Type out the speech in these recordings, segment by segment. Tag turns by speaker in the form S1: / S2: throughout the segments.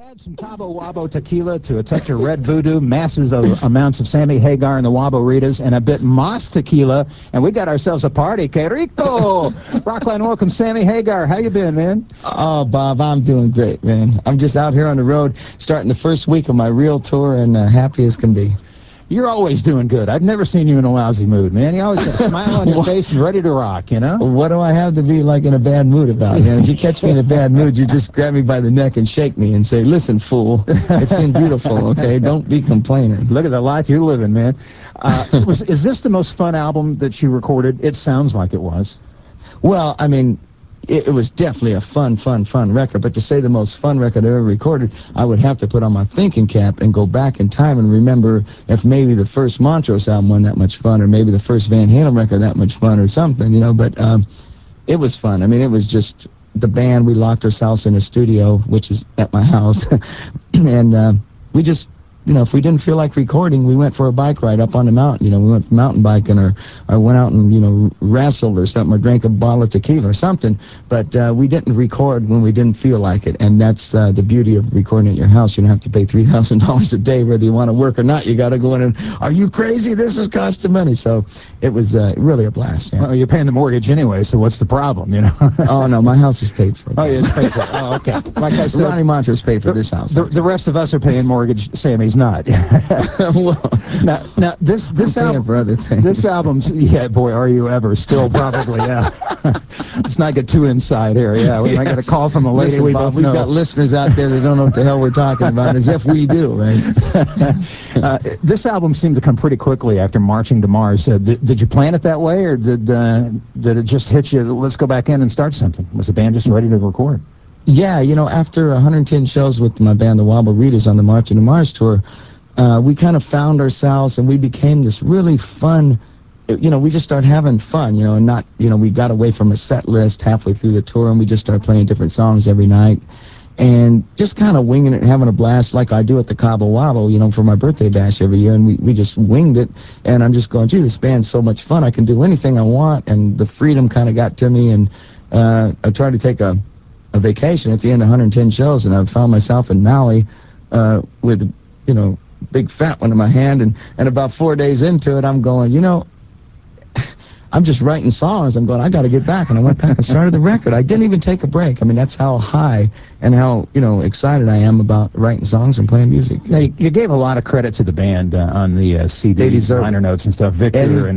S1: Add some Cabo Wabo tequila to a touch of Red Voodoo, massive amounts of Sammy Hagar and the Wabo-Ritas, and a bit Moss tequila, and we got ourselves a party. Que rico! Rockline, welcome Sammy Hagar. How you been, man?
S2: Oh, Bob, I'm doing great, man. I'm just out here on the road, starting the first week of my real tour, and happy as can be.
S1: You're always doing good. I've never seen you in a lousy mood, man. You always got a smile on your face and ready to rock, you know?
S2: What do I have to be like in a bad mood about? Man, if you catch me in a bad mood, you just grab me by the neck and shake me and say, listen, fool, it's been beautiful, okay? Don't be complaining.
S1: Look at the life you're living, man. Is this the most fun album that you recorded? It sounds like it was.
S2: Well, I mean, it was definitely a fun record, but to say the most fun record I ever recorded, I would have to put on my thinking cap and go back in time and remember if maybe the first Montrose album wasn't that much fun, or maybe the first Van Halen record that much fun or something, you know, but it was fun. I mean, it was just the band. We locked ourselves in a studio, which is at my house, and we just, you know, if we didn't feel like recording, we went for a bike ride up on the mountain. You know, we went mountain biking, or went out and, you know, wrestled or something, or drank a bottle of tequila or something. But we didn't record when we didn't feel like it, and that's the beauty of recording at your house. You don't have to pay $3,000 a day whether you want to work or not. You got to go in and, are you crazy? This is costing money. So it was really a blast. Yeah.
S1: Well, you're paying the mortgage anyway, so what's the problem, you know?
S2: Oh, no, my house is paid for.
S1: Oh, yeah, it's paid for. Oh, okay. Like I said,
S2: Ronnie Montrose paid for this house.
S1: The rest of us are paying mortgage. Sammy's not.
S2: Well,
S1: now this album
S2: for other things.
S1: This album's, yeah, boy, are you ever? Still probably, yeah. Let's not get too inside here. Yeah, we might get a call from a lady.
S2: Listen,
S1: we
S2: Bob,
S1: both know.
S2: We've got listeners out there that don't know what the hell we're talking about, as if we do, right?
S1: This album seemed to come pretty quickly after Marching to Mars. Did you plan it that way, or did it just hit you? Let's go back in and start something. Was the band just ready to record?
S2: Yeah, you know, after 110 shows with my band, the Wabo-Ritas, on the Marching to Mars tour, we kind of found ourselves, and we became this really fun, you know, we just started having fun, you know, and not, you know, we got away from a set list halfway through the tour, and we just started playing different songs every night, and just kind of winging it and having a blast like I do at the Cabo Wabo, you know, for my birthday bash every year, and we just winged it, and I'm just going, gee, this band's so much fun, I can do anything I want, and the freedom kind of got to me, and I tried to take a vacation at the end of 110 shows, and I found myself in Maui with, you know, big fat one in my hand, and about 4 days into it, I'm going, you know, I'm just writing songs. I'm going, I got to get back, and I went back and started the record. I didn't even take a break. I mean, that's how high and how, you know, excited I am about writing songs and playing music.
S1: Now, you gave a lot of credit to the band on the CD liner notes and stuff. Victor
S2: Eddie,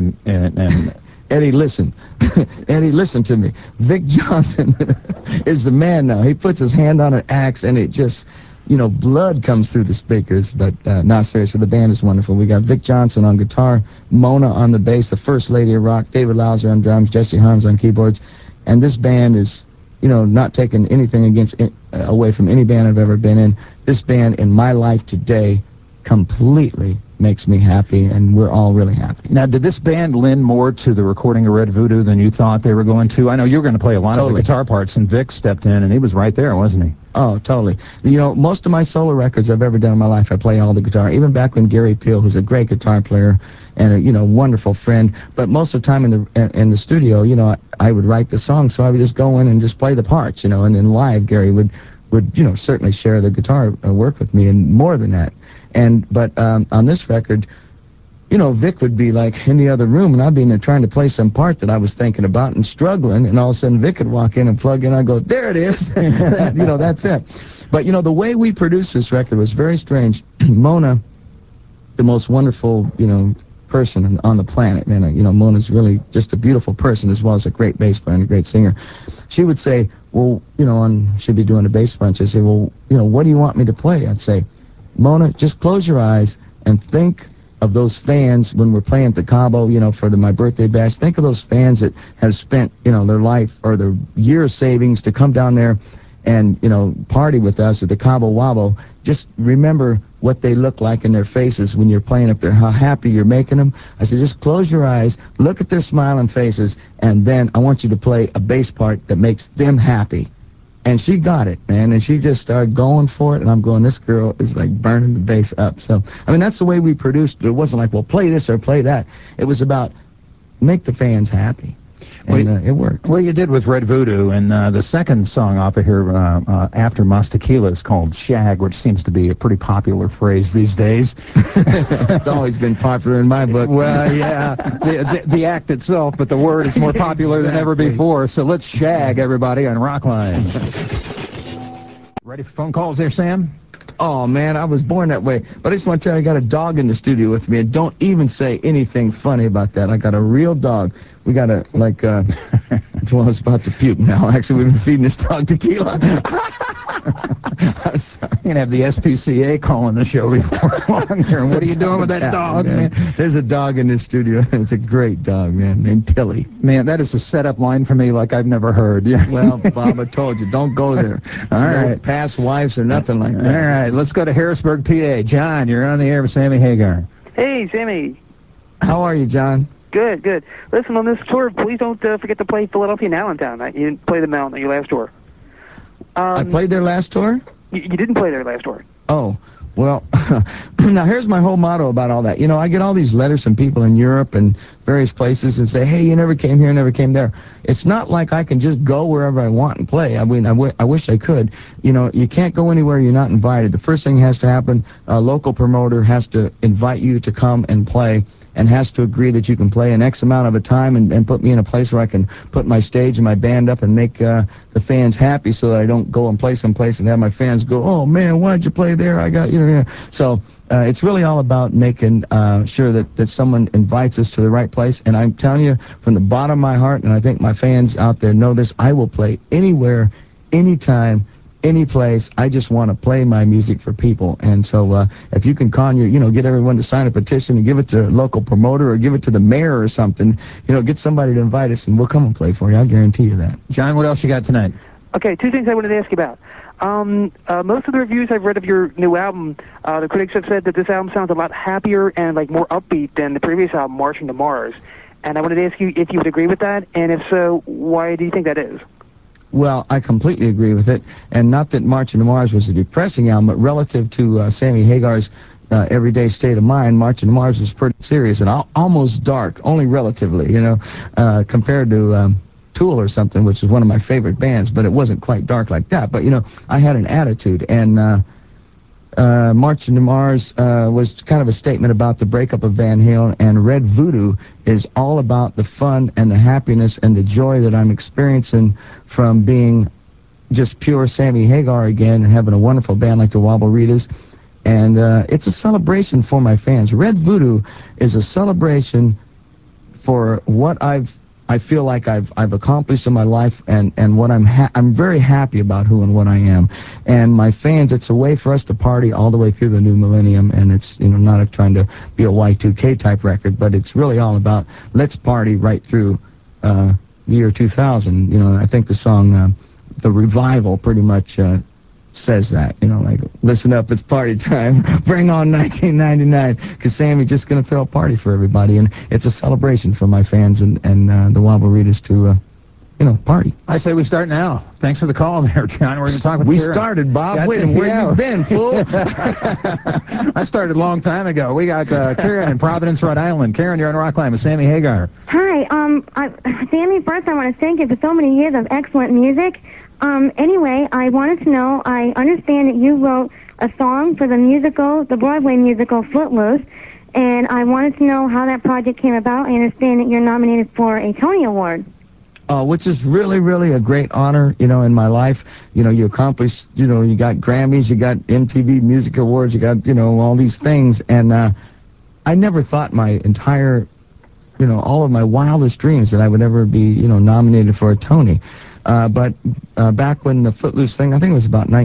S1: and
S2: Eddie, listen. Eddie, listen to me. Vic Johnson is the man now. He puts his hand on an axe, and it just, you know, blood comes through the speakers. But no, seriously, the band is wonderful. We got Vic Johnson on guitar, Mona on the bass, the First Lady of Rock, David Lauser on drums, Jesse Harms on keyboards. And this band is, you know, not taking anything away from any band I've ever been in. This band in my life today completely makes me happy, and we're all really happy.
S1: Now, did this band lend more to the recording of Red Voodoo than you thought they were going to? I know you were going to play a lot of the guitar parts, and Vic stepped in, and he was right there, wasn't he?
S2: Oh, totally. You know, most of my solo records I've ever done in my life, I play all the guitar. Even back when Gary Peel, who's a great guitar player and a, you know, wonderful friend, but most of the time in the studio, you know, I would write the song, so I would just go in and just play the parts, you know, and then live Gary would you know, certainly share the guitar work with me, and more than that. But on this record, you know, Vic would be like in the other room, and I'd be in there trying to play some part that I was thinking about and struggling, and all of a sudden Vic would walk in and plug in, and I'd go, there it is. You know, that's it. But, you know, the way we produced this record was very strange. Mona, the most wonderful, you know, person on the planet, man, you know, Mona's really just a beautiful person, as well as a great bass player and a great singer. She would say, well, you know, and she'd be doing a bass punch. I'd say, well, you know, what do you want me to play? I'd say, Mona, just close your eyes and think of those fans when we're playing at the Cabo, you know, for my birthday bash. Think of those fans that have spent, you know, their life or their year savings to come down there and, you know, party with us at the Cabo Wabo. Just remember what they look like in their faces when you're playing up there, how happy you're making them. I said, just close your eyes, look at their smiling faces, and then I want you to play a bass part that makes them happy. And she got it, man, and she just started going for it, and I'm going, this girl is like burning the bass up. So, I mean, that's the way we produced it. It wasn't like, well, play this or play that. It was about make the fans happy. And it worked.
S1: Well, you did with Red Voodoo, and the second song off of here after Mas Tequila is called Shag, which seems to be a pretty popular phrase these days.
S2: It's always been popular in my book.
S1: Well, yeah, the act itself, but the word is more popular than ever before. So let's shag, everybody, on Rockline. Ready for phone calls there, Sam?
S2: Oh, man, I was born that way. But I just want to tell you, I got a dog in the studio with me, and don't even say anything funny about that. I got a real dog. We got a, like, well, I was about to puke now. Actually, we've been feeding this dog tequila. I'm sorry.
S1: You're going to have the SPCA calling the show before long here. And what are you doing with that dog, man?
S2: There's a dog in this studio. It's a great dog, man, named Tilly.
S1: Man, that is a setup line for me like I've never heard. Yeah.
S2: Well, Bob, I told you, don't go there.
S1: All right.
S2: No past wives or nothing like that.
S1: All right, let's go to Harrisburg, PA. John, you're on the air with Sammy Hagar.
S3: Hey, Sammy.
S2: How are you, John?
S3: Good, good. Listen, on this tour, please don't forget to play Philadelphia and Allentown. You didn't play them out on your last tour.
S2: I played their last tour?
S3: You didn't play their last tour.
S2: Oh, well, now here's my whole motto about all that. You know, I get all these letters from people in Europe and various places and say, hey, you never came here, never came there. It's not like I can just go wherever I want and play. I mean, I wish I could. You know, you can't go anywhere you're not invited. The first thing has to happen, a local promoter has to invite you to come and play, and has to agree that you can play an X amount of a time and put me in a place where I can put my stage and my band up and make the fans happy, so that I don't go and play someplace and have my fans go, oh, man, why'd you play there? I got, you know. So it's really all about making sure that someone invites us to the right place. And I'm telling you, from the bottom of my heart, and I think my fans out there know this, I will play anywhere, anytime, any place. I just want to play my music for people. And so if you can get everyone to sign a petition and give it to a local promoter or give it to the mayor or something, get somebody to invite us and we'll come and play for you. I'll guarantee you that.
S1: John, what else you got tonight?
S3: Okay, two things I wanted to ask you about. Most of the reviews I've read of your new album, the critics have said that this album sounds a lot happier and like more upbeat than the previous album, Marching to Mars. And I wanted to ask you if you would agree with that, and if so, why do you think that is?
S2: Well, I completely agree with it, and not that Marching to Mars was a depressing album, but relative to Sammy Hagar's everyday state of mind, Marching to Mars was pretty serious and almost dark, only relatively, compared to Tool or something, which is one of my favorite bands, but it wasn't quite dark like that. But, I had an attitude, and Marching to Mars was kind of a statement about the breakup of Van Halen, and Red Voodoo is all about the fun and the happiness and the joy that I'm experiencing from being just pure Sammy Hagar again and having a wonderful band like the Wobble-Ritas. And it's a celebration for my fans. Red Voodoo is a celebration for what I feel like I've accomplished in my life, and what I'm very happy about who and what I am. And my fans, it's a way for us to party all the way through the new millennium, and it's not trying to be a Y2K type record, but it's really all about let's party right through the year 2000. I think the song The Revival pretty much says that, like, listen up, it's party time, bring on 1999, because Sammy's just going to throw a party for everybody, and it's a celebration for my fans and the Wobble-Ritas to, party.
S1: I say we start now. Thanks for the call there, John. We're going to talk with
S2: We
S1: Karen.
S2: started, Bob. Wait, where you been, fool?
S1: I started a long time ago. We got Karen in Providence, Rhode Island. Karen, you're on Rockline with Sammy Hagar.
S4: Hi, Sammy, first I want to thank you for so many years of excellent music. Anyway, I wanted to know, I understand that you wrote a song for the Broadway musical Footloose, and I wanted to know how that project came about. I understand that you're nominated for a Tony Award.
S2: Which is really, really a great honor, in my life. You accomplish, you got Grammys, you got MTV Music Awards, you got, all these things, and I never thought my entire, all of my wildest dreams that I would ever be, nominated for a Tony. But back when the Footloose thing, I think it was about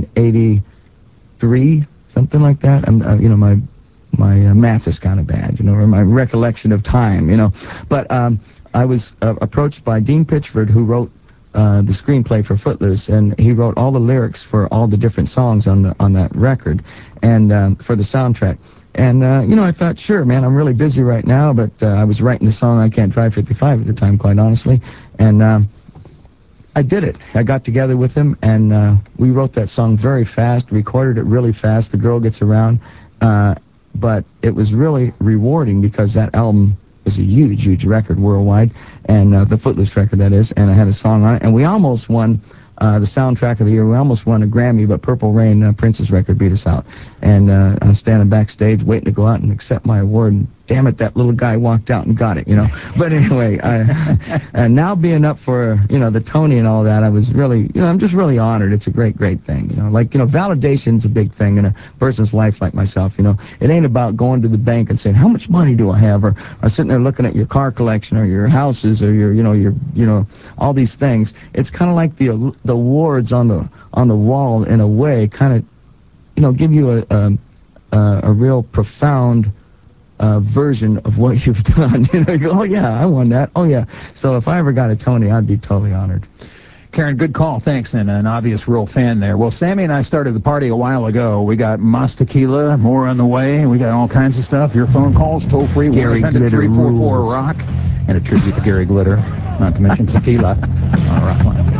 S2: 1983, something like that. My math is kind of bad, or my recollection of time, But I was approached by Dean Pitchford, who wrote the screenplay for Footloose, and he wrote all the lyrics for all the different songs on that record, and for the soundtrack. And, I thought, sure, man, I'm really busy right now, but I was writing the song I Can't Drive 55 at the time, quite honestly, and I did it. I got together with him, and we wrote that song very fast, recorded it really fast. The girl gets around, but it was really rewarding because that album was a huge, huge record worldwide, and the Footloose record, that is, and I had a song on it, and we almost won the soundtrack of the year. We almost won a Grammy, but Purple Rain, Prince's record, beat us out. And I was standing backstage waiting to go out and accept my award, and damn it, that little guy walked out and got it, you know. But anyway, and now being up for, you know, the Tony and all that, I was really, you know, I'm just really honored. It's a great, great thing, you know. Like, you know, validation's a big thing in a person's life like myself, you know. It ain't about going to the bank and saying, how much money do I have? Or sitting there looking at your car collection or your houses or your, all these things. It's kind of like the awards on the wall, in a way, kind of, you know, give you a real profound version of what you've done. You know, you go, oh yeah, I won that. Oh yeah. So if I ever got a Tony, I'd be totally honored.
S1: Karen, good call. Thanks, and an obvious real fan there. Well, Sammy and I started the party a while ago. We got Mas Tequila, more on the way. We got all kinds of stuff. Your phone calls, toll free,
S2: Gary Glitter
S1: 1-800-344-ROCK, and a tribute to Gary Glitter, not to mention tequila on Rockline.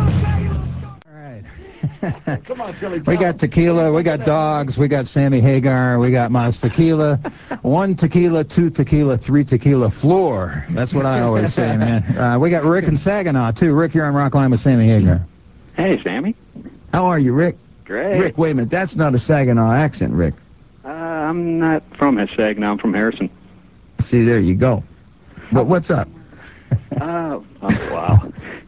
S2: Come on, Tilly.
S1: We got tequila, we got dogs, we got Sammy Hagar, we got Mas Tequila. 1 tequila, 2 tequila, 3 tequila floor. That's what I always say, man. We got Rick in Saginaw, too. Rick, you're on Rockline with Sammy Hagar.
S5: Hey, Sammy.
S2: How are you, Rick?
S5: Great.
S2: Rick, wait a minute. That's not a Saginaw accent, Rick.
S5: I'm not from Saginaw. I'm from Harrison.
S2: See, there you go. But what's up?
S5: Oh, wow.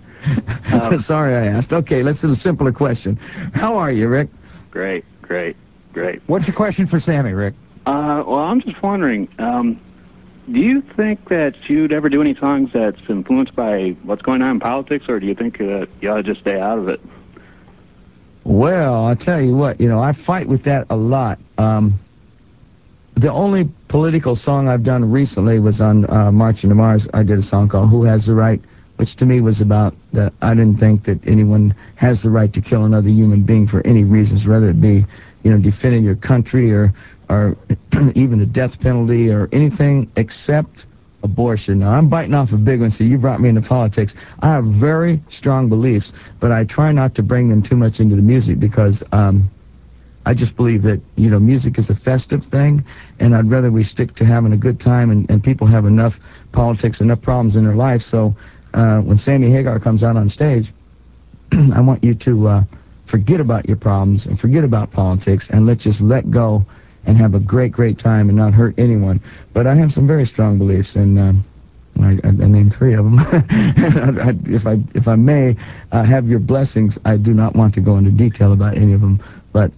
S2: Sorry I asked. Okay, let's do a simpler question. How are you, Rick?
S5: Great.
S1: What's your question for Sammy, Rick?
S5: Well, I'm just wondering, do you think that you'd ever do any songs that's influenced by what's going on in politics, or do you think you ought to just stay out of it?
S2: Well, I'll tell you what, you know, I fight with that a lot. The only political song I've done recently was on Marching to Mars. I did a song called Who Has the Right, which to me was about that I didn't think that anyone has the right to kill another human being for any reasons, whether it be, you know, defending your country or even the death penalty or anything except abortion. Now, I'm biting off a big one, so you brought me into politics. I have very strong beliefs, but I try not to bring them too much into the music because I just believe that, you know, music is a festive thing, and I'd rather we stick to having a good time, and people have enough politics, enough problems in their life. So when Sammy Hagar comes out on stage, I want you to forget about your problems and forget about politics, and let's just let go and have a great, great time and not hurt anyone. But I have some very strong beliefs, and I named 3 of them. If I may have your blessings, I do not want to go into detail about any of them, but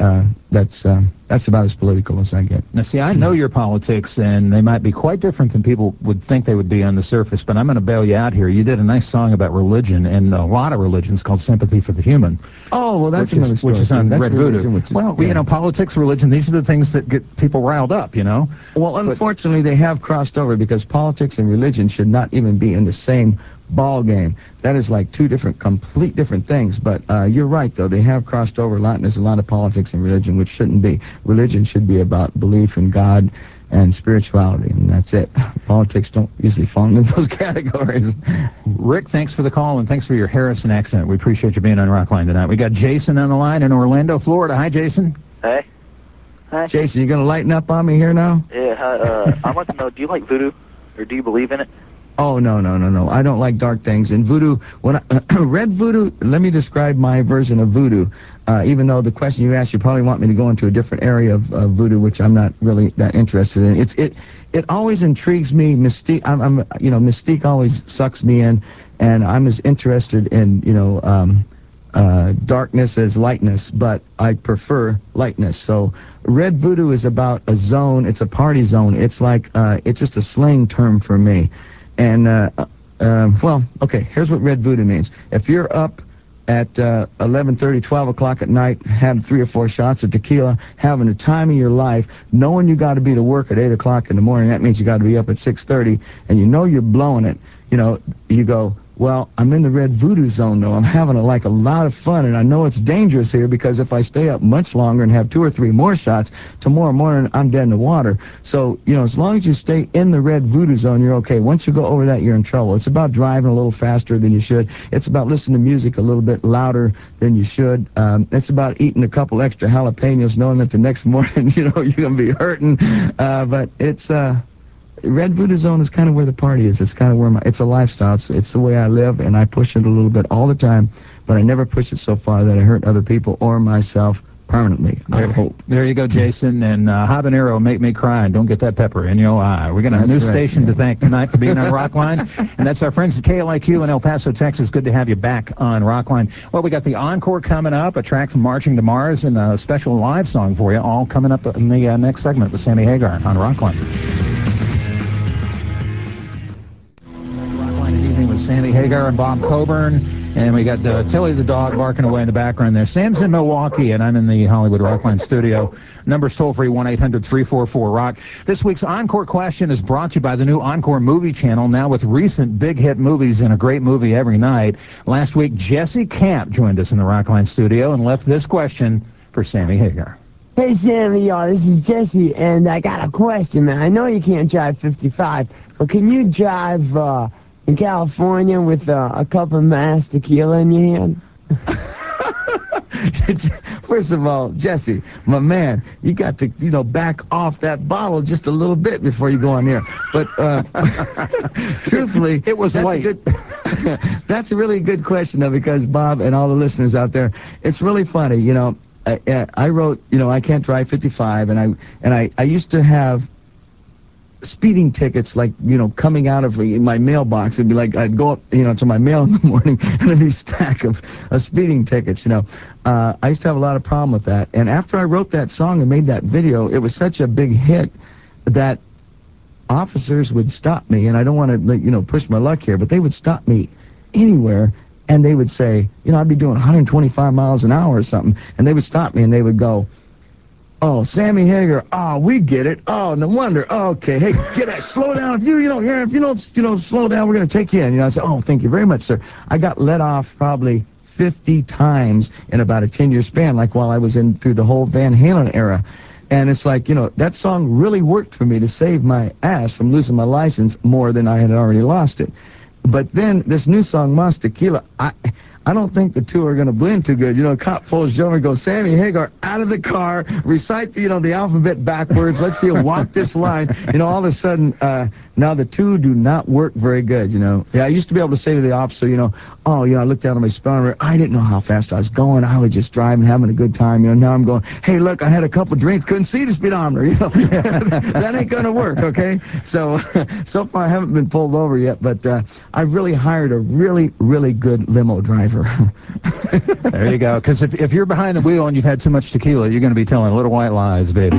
S2: that's about as political as I get.
S1: Now, see, I know your politics, and they might be quite different than people would think they would be on the surface, but I'm going to bail you out here. You did a nice song about religion, and a lot of religions called Sympathy for the Human.
S2: Oh, well, that's another story.
S1: Which is on
S2: That's
S1: Red
S2: religion,
S1: Voodoo. Well, you know, politics, religion, these are the things that get people riled up, you know?
S2: Well, unfortunately, they have crossed over because politics and religion should not even be in the same ball game. That is like 2 complete different things. But you're right, though. They have crossed over a lot, and there's a lot of politics and religion, which shouldn't be. Religion should be about belief in God and spirituality, and that's it. Politics don't usually fall into those categories.
S1: Rick, thanks for the call, and thanks for your Harrison accent. We appreciate you being on Rockline tonight. We got Jason on the line in Orlando, Florida. Hi, Jason.
S6: Hey. Hi.
S2: Jason, you going to lighten up on me here now?
S6: Yeah, I want to know, do you like voodoo, or do you believe in it?
S2: Oh, no. I don't like dark things. And voodoo, red voodoo, let me describe my version of voodoo. Even though the question you asked, you probably want me to go into a different area of voodoo, which I'm not really that interested in. It always intrigues me. Mystique, mystique always sucks me in, and I'm as interested in, darkness as lightness, but I prefer lightness. So red voodoo is about a zone. It's a party zone. It's like, it's just a slang term for me. And, well, okay, here's what red voodoo means. If you're up at 11:30, 12 o'clock at night, having 3 or 4 shots of tequila, having the time of your life, knowing you got to be to work at 8 o'clock in the morning, that means you got to be up at 6:30, and you know you're blowing it, you go, well, I'm in the red voodoo zone, though. I'm having a lot of fun, and I know it's dangerous here because if I stay up much longer and have 2 or 3 more shots, tomorrow morning I'm dead in the water. So, as long as you stay in the red voodoo zone, you're okay. Once you go over that, you're in trouble. It's about driving a little faster than you should. It's about listening to music a little bit louder than you should. It's about eating a couple extra jalapenos, knowing that the next morning, you're going to be hurting. But it's Red Voodoo Zone is kind of where the party is. It's kind of where it's a lifestyle. It's the way I live, and I push it a little bit all the time, but I never push it so far that I hurt other people or myself permanently, I hope.
S1: There you go, Jason. And Habanero, Make Me Cry, and Don't Get That Pepper in Your Eye. We got a new station to thank tonight for being on Rockline, and that's our friends at KLIQ in El Paso, Texas. Good to have you back on Rockline. Well, we got the encore coming up, a track from Marching to Mars, and a special live song for you, all coming up in the next segment with Sammy Hagar on Rockline. Sammy Hagar and Bob Coburn, and we got Tilly the dog barking away in the background there. Sam's in Milwaukee, and I'm in the Hollywood Rockline studio. Number's toll-free, 1-800-344-ROCK. This week's Encore question is brought to you by the new Encore movie channel, now with recent big-hit movies and a great movie every night. Last week, Jesse Camp joined us in the Rockline studio and left this question for Sammy Hagar.
S7: Hey, Sammy, y'all, this is Jesse, and I got a question, man. I know you can't drive 55, but can you drive in California with a cup of mass tequila in your hand?
S2: First of all, Jesse, my man, you got to, back off that bottle just a little bit before you go on here. But truthfully,
S1: it was late.
S2: That's a really good question, though, because Bob and all the listeners out there, it's really funny. I wrote, I can't drive 55, and I used to have speeding tickets, like, coming out of my mailbox. It'd be like I'd go up, to my mail in the morning, and there'd be a stack of speeding tickets, I used to have a lot of problem with that. And after I wrote that song and made that video, it was such a big hit that officers would stop me, and I don't want to, push my luck here, but they would stop me anywhere, and they would say, I'd be doing 125 miles an hour or something, and they would stop me, and they would go, "Oh, Sammy Hagar. Oh, we get it. Oh, no wonder. Okay, hey, slow down. If you don't, slow down, we're gonna take you in." I said, "Oh, thank you very much, sir." I got let off probably 50 times in about a 10-year span, like while I was through the whole Van Halen era. And it's like, that song really worked for me to save my ass from losing my license more than I had already lost it. But then this new song, Mas Tequila, I don't think the two are going to blend too good. A cop pulls you over and goes, "Sammy Hagar, out of the car, recite the, the alphabet backwards. Let's see you walk this line." All of a sudden, now the two do not work very good, Yeah, I used to be able to say to the officer, "Oh, I looked down at my speedometer. I didn't know how fast I was going. I was just driving, having a good time. Now I'm going, hey, look, I had a couple drinks, couldn't see the speedometer. That ain't going to work, okay?" So far I haven't been pulled over yet, but I've really hired a really, really good limo driver.
S1: There you go. Because if you're behind the wheel and you've had too much tequila, you're going to be telling little white lies, baby.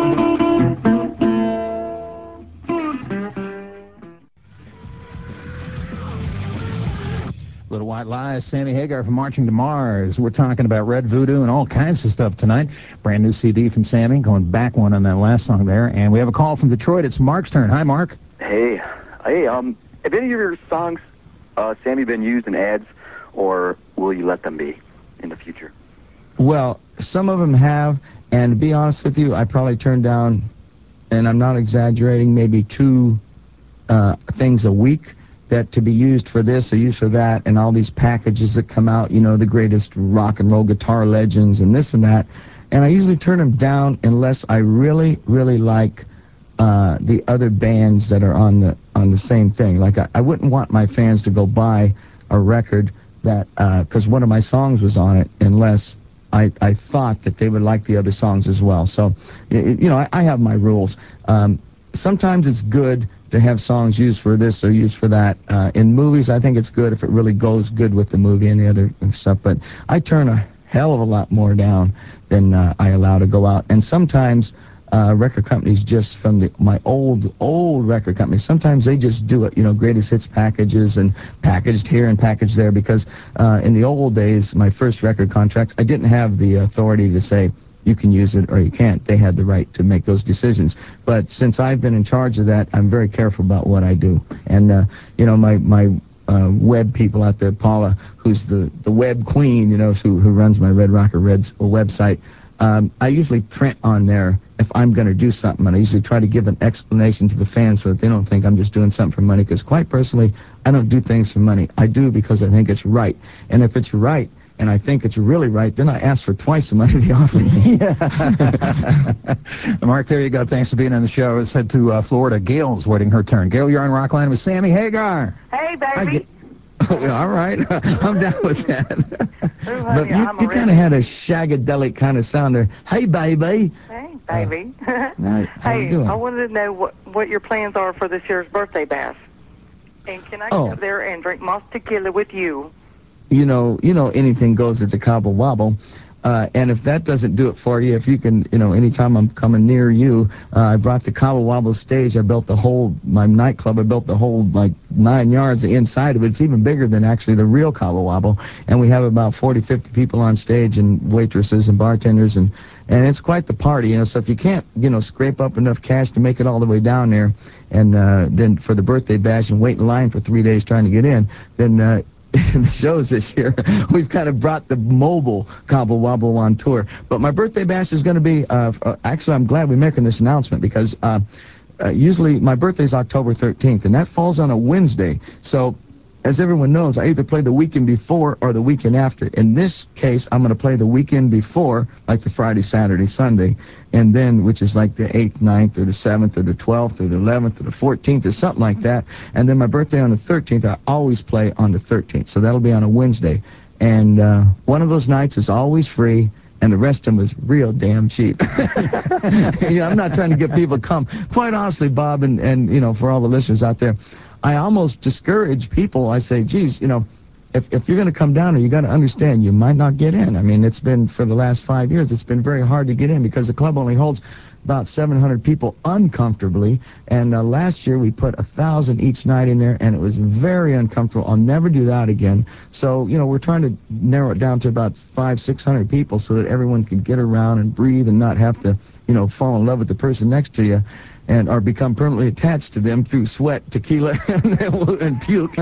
S1: Little White Lies, Sammy Hagar from Marching to Mars. We're talking about Red Voodoo and all kinds of stuff tonight. Brand new CD from Sammy, going back one on that last song there. And we have a call from Detroit. It's Mark's turn. Hi, Mark.
S6: Hey, have any of your songs, Sammy, been used in ads, or will you let them be in the future?
S2: Well, some of them have, and to be honest with you, I probably turned down, and I'm not exaggerating, maybe 2 things a week that to be used for this or used for that, and all these packages that come out, the greatest rock and roll guitar legends and this and that. And I usually turn them down unless I really, really like the other bands that are on the same thing. Like I wouldn't want my fans to go buy a record that because one of my songs was on it, unless I thought that they would like the other songs as well. So, I have my rules. Sometimes it's good to have songs used for this or used for that. In movies, I think it's good if it really goes good with the movie and the other stuff. But I turn a hell of a lot more down than I allow to go out. And sometimes record companies, just from my old record companies, sometimes they just do it, greatest hits packages and packaged here and packaged there, because in the old days, my first record contract, I didn't have the authority to say you can use it or you can't. They had the right to make those decisions. But since I've been in charge of that, I'm very careful about what I do. And my web people out there, Paula, who's the web queen, who runs my Red Rocker Reds website, I usually print on there if I'm going to do something, and I usually try to give an explanation to the fans so that they don't think I'm just doing something for money, because quite personally, I don't do things for money. I do because I think it's right. And if it's right, and I think it's really right, then I ask for twice the money they offered me.
S1: Mark, there you go. Thanks for being on the show. Let's head to Florida. Gail's waiting her turn. Gail, you're on Rockline with Sammy Hagar.
S8: Hey, baby.
S2: All right, I'm down with that.
S8: Ooh,
S2: But
S8: honey,
S2: you kind of had a shagadelic kind of sound there. Hey, baby.
S8: Hey, baby.
S2: How you doing?
S8: I wanted to know what your plans are for this year's birthday bash. And can I go there and drink Moss Tequila with you?
S2: You know, anything goes at the Cabo Wabo. And if that doesn't do it for you, if you can, anytime I'm coming near you, I brought the Cabo Wabo stage. I built my nightclub, I built the whole, 9 yards inside of it. It's even bigger than actually the real Cabo Wabo. And we have about 40, 50 people on stage and waitresses and bartenders. And it's quite the party, So if you can't, scrape up enough cash to make it all the way down there and then for the birthday bash and wait in line for 3 days trying to get in, then the shows this year, we've kind of brought the mobile Cabo Wabo on tour. But my birthday bash is going to be, actually, I'm glad we're making this announcement because usually my birthday is October 13th, and that falls on a Wednesday. So, as everyone knows, I either play the weekend before or the weekend after. In this case, I'm going to play the weekend before, like the Friday, Saturday, Sunday, and then, which is like the 8th, 9th, or the 7th, or the 12th, or the 11th, or the 14th, or something like that. And then my birthday on the 13th, I always play on the 13th. So that'll be on a Wednesday. And one of those nights is always free, and the rest of them is real damn cheap. I'm not trying to get people to come. Quite honestly, Bob, and for all the listeners out there, I almost discourage people. I say, geez, if you're going to come down here, you got to understand you might not get in. I mean, it's been, for the last 5 years, it's been very hard to get in because the club only holds about 700 people uncomfortably. And last year we put 1,000 each night in there, and it was very uncomfortable. I'll never do that again. So, we're trying to narrow it down to about 500, 600 people so that everyone can get around and breathe and not have to, fall in love with the person next to you. Or become permanently attached to them through sweat, tequila, and puke.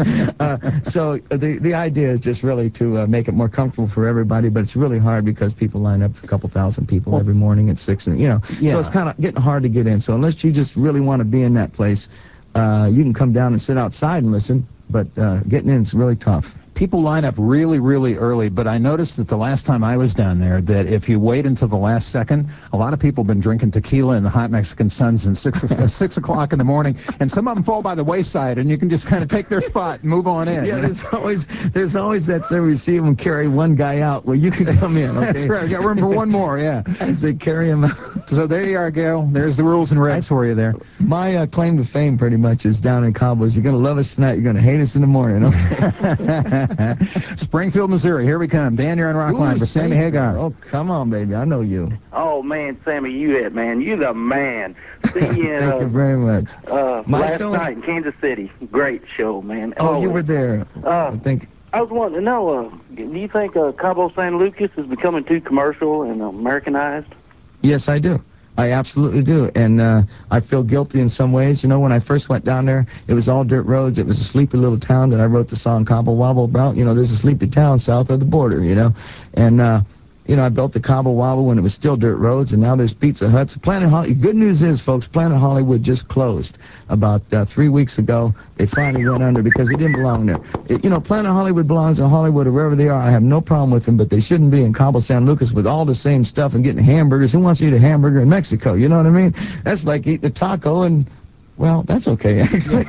S2: So the idea is just really to make it more comfortable for everybody, but it's really hard because people line up, a couple thousand people every morning at 6, So it's kind of getting hard to get in. So unless you just really want to be in that place, you can come down and sit outside and listen, but getting in is really tough.
S1: People line up really, really early, but I noticed that the last time I was down there that if you wait until the last second, a lot of people have been drinking tequila in the hot Mexican suns and 6 o'clock in the morning, and some of them fall by the wayside, and you can just kind of take their spot and move on in.
S2: Yeah, there's always that so we see them carry one guy out. Well, you can come in, okay?
S1: That's right. We got room for one more, yeah.
S2: As they carry him out.
S1: So there you are, Gail. There's the rules and regs for you there.
S2: My claim to fame pretty much is down in Cabo. You're going to love us tonight. You're going to hate us in the morning, okay?
S1: Springfield, Missouri. Here we come. Dan, you're on Rockline for Sammy Hagar.
S2: Oh, come on, baby. I know you.
S9: Oh, man, Sammy, you man. You the man. See you,
S2: Thank you very much.
S9: last night in Kansas City. Great show, man.
S2: Oh, you were there.
S9: I was wanting to know, do you think Cabo San Lucas is becoming too commercial and Americanized?
S2: Yes, I do. I absolutely do, and I feel guilty in some ways. When I first went down there, it was all dirt roads. It was a sleepy little town that I wrote the song Cabo Wabo about. There's a sleepy town south of the border, and I built the Cabo Wabo when it was still dirt roads, and now there's Pizza Huts. Planet Hollywood. Good news is, folks, Planet Hollywood just closed about 3 weeks ago. They finally went under because they didn't belong there. Planet Hollywood belongs in Hollywood or wherever they are. I have no problem with them, but they shouldn't be in Cabo San Lucas with all the same stuff and getting hamburgers. Who wants to eat a hamburger in Mexico? You know what I mean? That's like eating a taco and... Well, that's okay, actually.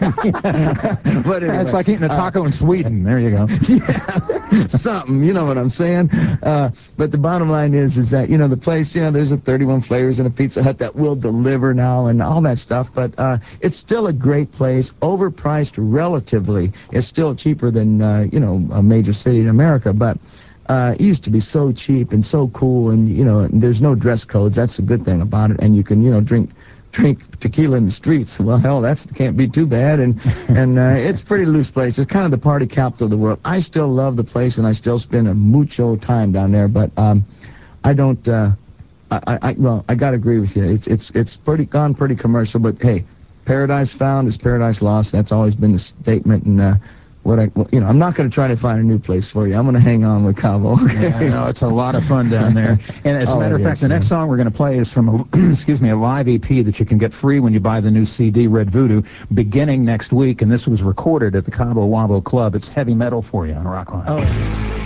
S2: But anyway,
S1: it's like eating a taco in Sweden. There you go.
S2: Yeah, something, you know what I'm saying? But the bottom line is that, the place, there's a 31 Flavors and a Pizza Hut that will deliver now and all that stuff. But it's still a great place, overpriced relatively. It's still cheaper than, a major city in America. But it used to be so cheap and so cool. And, there's no dress codes. That's the good thing about it. And you can, drink tequila in the streets. Well, hell, that can't be too bad. And it's a pretty loose place. It's kind of the party capital of the world. I still love the place, and I still spend a mucho time down there. But I don't. Well, I gotta agree with you. It's gone pretty commercial. But hey, paradise found is paradise lost. That's always been the statement. And I'm not going to try to find a new place for you. I'm going to hang on with Cabo. Okay?
S1: Yeah, I know, it's a lot of fun down there. And as a matter of fact, the next song we're going to play is from a live EP that you can get free when you buy the new CD, Red Voodoo, beginning next week. And this was recorded at the Cabo Wabo Club. It's heavy metal for you on Rockline.
S2: Oh.